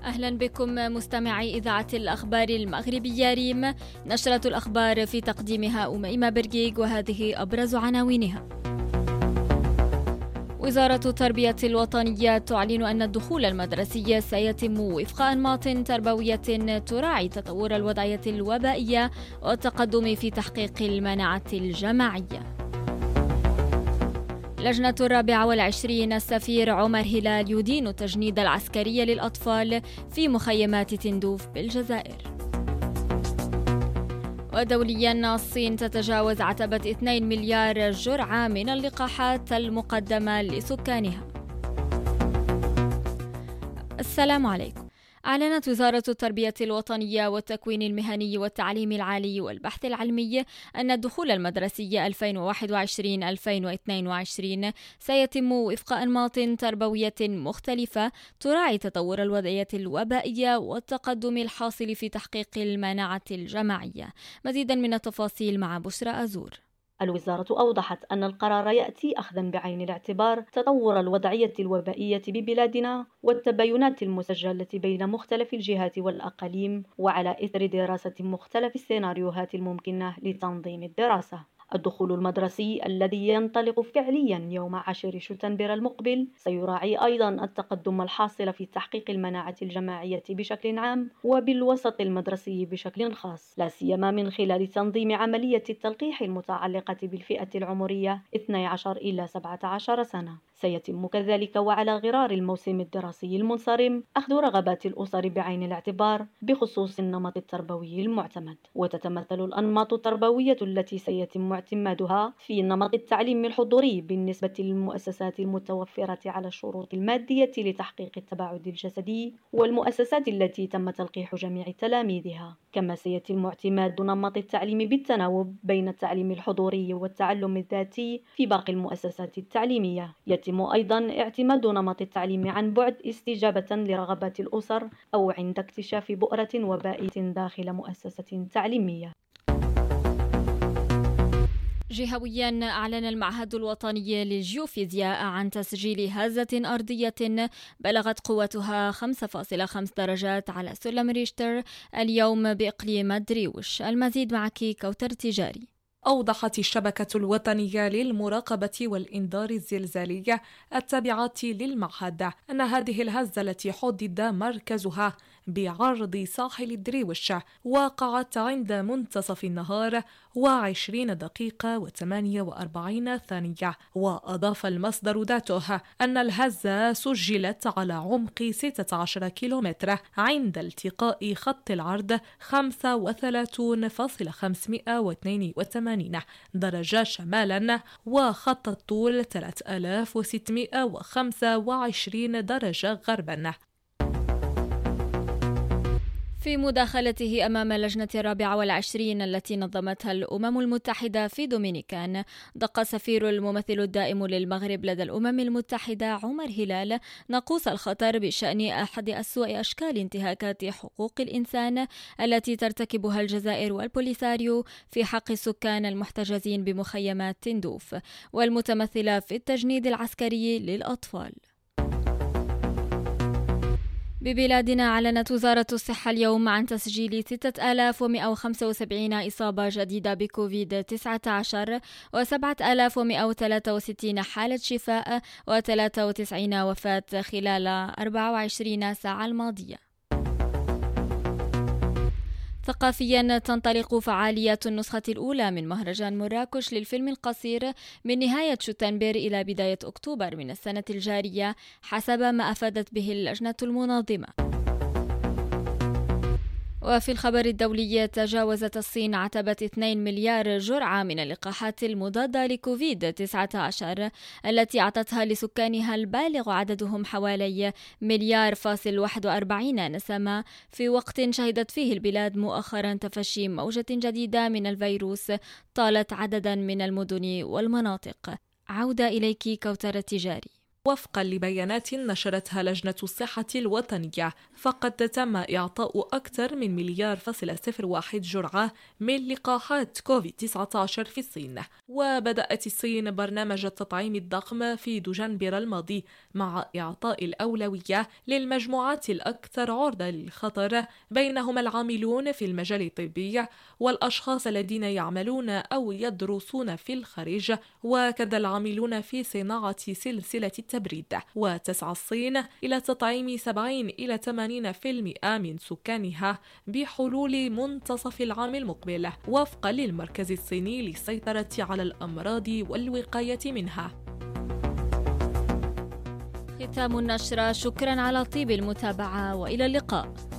أهلا بكم مستمعي إذاعة الأخبار المغربية ريم. نشرة الأخبار في تقديمها أميمة برقيق، وهذه أبرز عناوينها. وزارة التربية الوطنية تعلن أن الدخول المدرسي سيتم وفق أنماط تربوية تراعي تطور الوضعية الوبائية والتقدم في تحقيق المناعة الجماعية. لجنة 24 السفير عمر هلال يدين التجنيد العسكري للأطفال في مخيمات تندوف بالجزائر. ودوليا الصين تتجاوز عتبة 2 مليار جرعة من اللقاحات المقدمة لسكانها. السلام عليكم. أعلنت وزارة التربية الوطنية والتكوين المهني والتعليم العالي والبحث العلمي أن الدخول المدرسي 2021-2022 سيتم وفق أنماط تربوية مختلفة تراعي تطور الوضعية الوبائية والتقدم الحاصل في تحقيق المناعة الجماعية. مزيدا من التفاصيل مع بشرى أزور. الوزارة أوضحت أن القرار يأتي أخذا بعين الاعتبار تطور الوضعية الوبائية ببلادنا والتباينات المسجلة بين مختلف الجهات والأقاليم، وعلى إثر دراسة مختلف السيناريوهات الممكنة لتنظيم الدراسة. الدخول المدرسي الذي ينطلق فعليا يوم 10 شتنبر المقبل سيراعي أيضا التقدم الحاصل في تحقيق المناعة الجماعية بشكل عام وبالوسط المدرسي بشكل خاص، لا سيما من خلال تنظيم عملية التلقيح المتعلقة بالفئة العمرية 12 إلى 17 سنة. سيتم كذلك وعلى غرار الموسم الدراسي المنصرم أخذ رغبات الأسر بعين الاعتبار بخصوص النمط التربوي المعتمد، وتتمثل الأنماط التربوية التي سيتم اعتمادها في نمط التعليم الحضوري بالنسبة للمؤسسات المتوفرة على الشروط المادية لتحقيق التباعد الجسدي والمؤسسات التي تم تلقيح جميع تلاميذها. كما سيتم اعتماد نمط التعليم بالتناوب بين التعليم الحضوري والتعلم الذاتي في باقي المؤسسات التعليمية. يتم أيضا اعتماد نمط التعليم عن بعد استجابة لرغبات الأسر أو عند اكتشاف بؤرة وبائية داخل مؤسسة تعليمية. جهويا أعلن المعهد الوطني للجيوفيزياء عن تسجيل هزة أرضية بلغت قوتها 5.5 درجات على سلم ريشتر اليوم بإقليم دريوش. المزيد معك كوثر تجاري. أوضحت الشبكة الوطنية للمراقبة والإنذار الزلزالي التابعة للمعهد أن هذه الهزة التي حدد مركزها بعرض ساحل دريوش وقعت عند منتصف النهار و20 دقيقة و48 ثانية. وأضاف المصدر ذاته أن الهزة سجلت على عمق 16 كيلومتر عند التقاء خط العرض 35.582 درجة شمالا وخط الطول 3625 درجة غربا. في مداخلته أمام اللجنة 24 التي نظمتها الأمم المتحدة في دومينيكان، دق سفير الممثل الدائم للمغرب لدى الأمم المتحدة عمر هلال ناقوس الخطر بشأن أحد أسوأ أشكال انتهاكات حقوق الإنسان التي ترتكبها الجزائر والبوليساريو في حق السكان المحتجزين بمخيمات تندوف، والمتمثلة في التجنيد العسكري للأطفال. ببلادنا أعلنت وزارة الصحة اليوم عن تسجيل 6175 إصابة جديدة بكوفيد-19 و7163 حالة شفاء و93 وفاة خلال 24 ساعة الماضية. ثقافيا تنطلق فعاليات النسخة الأولى من مهرجان مراكش للفيلم القصير من نهاية شتنبر إلى بداية أكتوبر من السنة الجارية حسب ما أفادت به اللجنة المنظمة. وفي الخبر الدولي، تجاوزت الصين عتبة 2 مليار جرعة من اللقاحات المضادة لكوفيد-19 التي أعطتها لسكانها البالغ عددهم حوالي 1,41 نسمة، في وقت شهدت فيه البلاد مؤخرا تفشي موجة جديدة من الفيروس طالت عددا من المدن والمناطق. عودة إليك كوثر تجاري. وفقا لبيانات نشرتها لجنة الصحة الوطنية، فقد تم إعطاء أكثر من 1.01 جرعة من لقاحات كوفيد-19 في الصين. وبدأت الصين برنامج التطعيم الضخم في دجنبر الماضي، مع إعطاء الأولوية للمجموعات الأكثر عرضة للخطر، بينهم العاملون في المجال الطبي والأشخاص الذين يعملون أو يدرسون في الخارج، وكذا العاملون في صناعة سلسلة التبريد. وتسعى الصين إلى تطعيم 70 إلى 80% من سكانها بحلول منتصف العام المقبل، وفقا للمركز الصيني للسيطرة على الأمراض والوقاية منها. ختام النشرة، شكرا على طيب المتابعة وإلى اللقاء.